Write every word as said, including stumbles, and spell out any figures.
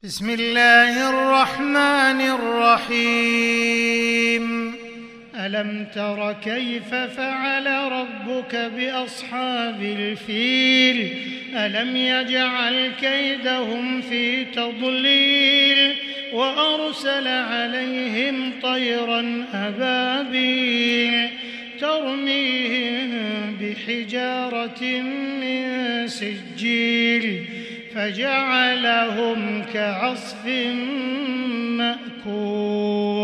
بسم الله الرحمن الرحيم. ألم تر كيف فعل ربك بأصحاب الفيل؟ ألم يجعل كيدهم في تضليل وأرسل عليهم طيرا أبابيل ترميهم بحجارة من سجيل فجعلهم كعصف مأكول.